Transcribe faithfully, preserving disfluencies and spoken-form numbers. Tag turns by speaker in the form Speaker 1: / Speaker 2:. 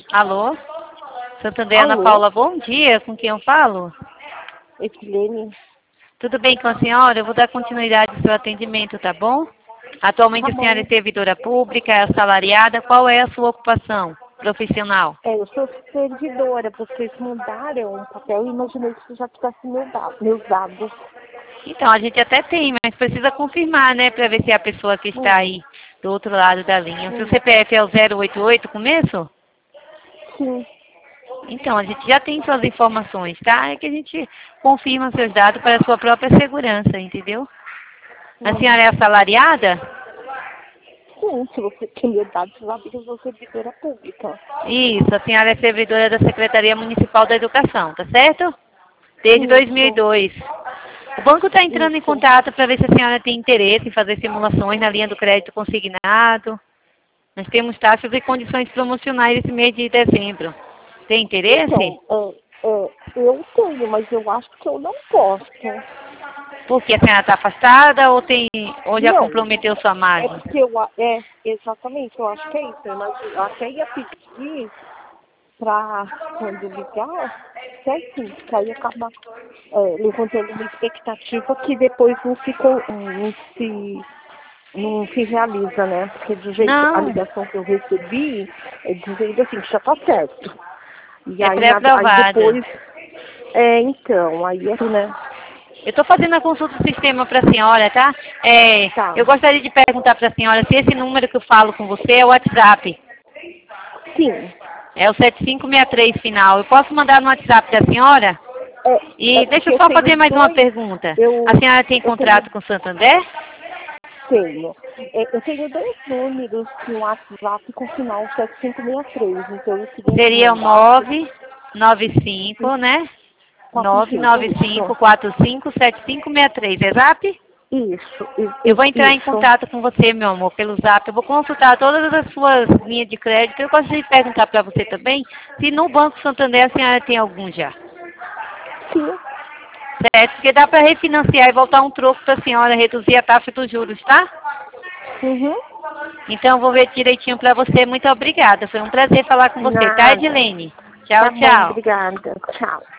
Speaker 1: Alô? Santander, Ana
Speaker 2: Alô?
Speaker 1: Paula, bom dia. Com quem eu falo?
Speaker 2: Etilene.
Speaker 1: Tudo bem com a senhora? Eu vou dar continuidade ao seu atendimento, tá bom? Atualmente
Speaker 2: Tá
Speaker 1: a senhora é
Speaker 2: bom.
Speaker 1: servidora pública, é assalariada. Qual é a sua ocupação profissional?
Speaker 2: É, eu sou servidora. Vocês mandaram um papel e imaginei que você já tivesse meu dado, meus dados.
Speaker 1: Então, a gente até tem, mas precisa confirmar, né? Para ver se é a pessoa que está
Speaker 2: Hum,
Speaker 1: aí do outro lado da linha. O seu
Speaker 2: hum.
Speaker 1: C P F é o zero oito oito, começo?
Speaker 2: Sim.
Speaker 1: Então, a gente já tem suas informações, tá? É que a gente confirma seus dados para a sua própria segurança, entendeu? A
Speaker 2: Hum.
Speaker 1: senhora é assalariada?
Speaker 2: Sim, se você tem meus dados, sabe que eu sou servidora pública.
Speaker 1: Isso, a senhora é servidora da Secretaria Municipal da Educação, tá certo? Desde dois mil e
Speaker 2: Isso,
Speaker 1: dois. O banco está entrando em
Speaker 2: isso.
Speaker 1: contato para ver se a senhora tem interesse em fazer simulações na linha do crédito consignado. Nós temos taxas e condições promocionais esse mês de dezembro. Tem interesse?
Speaker 2: Então, é, é, eu tenho, mas eu acho que eu não posso.
Speaker 1: Porque a senhora está afastada ou, tem, ou já
Speaker 2: Não,
Speaker 1: comprometeu sua
Speaker 2: é
Speaker 1: margem?
Speaker 2: porque eu, a- é, exatamente, eu acho que é isso. Mas eu até ia pedir para quando ligar, certinho, que aí acaba é, levantando uma expectativa que depois não se, con- não se, não se realiza, né? Porque do jeito, a
Speaker 1: Não,
Speaker 2: ligação que eu recebi é dizendo assim, que já tá certo. E
Speaker 1: é
Speaker 2: aí, na- aí
Speaker 1: pré-aprovada.
Speaker 2: depois, é, então, aí é, né?
Speaker 1: Eu estou fazendo a consulta do sistema para a senhora, tá? É,
Speaker 2: Tá.
Speaker 1: eu gostaria de perguntar para a senhora se esse número que eu falo com você é o WhatsApp.
Speaker 2: Sim.
Speaker 1: É o sete cinco seis três final. Eu posso mandar no WhatsApp da senhora?
Speaker 2: É, é
Speaker 1: E deixa
Speaker 2: porque
Speaker 1: eu
Speaker 2: eu
Speaker 1: só
Speaker 2: tenho
Speaker 1: fazer mais uma
Speaker 2: dois,
Speaker 1: pergunta. A
Speaker 2: eu,
Speaker 1: senhora tem
Speaker 2: eu tenho
Speaker 1: contrato com o Santander?
Speaker 2: Tenho. É, eu tenho dois números no WhatsApp com final sete cinco seis três, então eu queria que
Speaker 1: Seria o
Speaker 2: mandasse
Speaker 1: nove nove cinco, né?
Speaker 2: quatro
Speaker 1: nove
Speaker 2: cinco
Speaker 1: nove
Speaker 2: isso.
Speaker 1: cinco quatro cinco sete cinco seis três, é zap?
Speaker 2: Isso, i-
Speaker 1: Eu vou
Speaker 2: i-
Speaker 1: entrar em
Speaker 2: isso.
Speaker 1: contato com você, meu amor, pelo zap. Eu vou consultar todas as suas linhas de crédito. Eu gostaria de perguntar para você também se no Banco Santander a senhora tem algum já.
Speaker 2: Sim.
Speaker 1: Certo? Porque dá para refinanciar e voltar um troco para a senhora reduzir a taxa dos juros, tá?
Speaker 2: Uhum.
Speaker 1: Então eu vou ver direitinho para você. Muito obrigada. Foi um prazer falar com você, tá,
Speaker 2: Nada.
Speaker 1: Edilene? Tchau,
Speaker 2: Tá bom,
Speaker 1: tchau.
Speaker 2: obrigada. Tchau.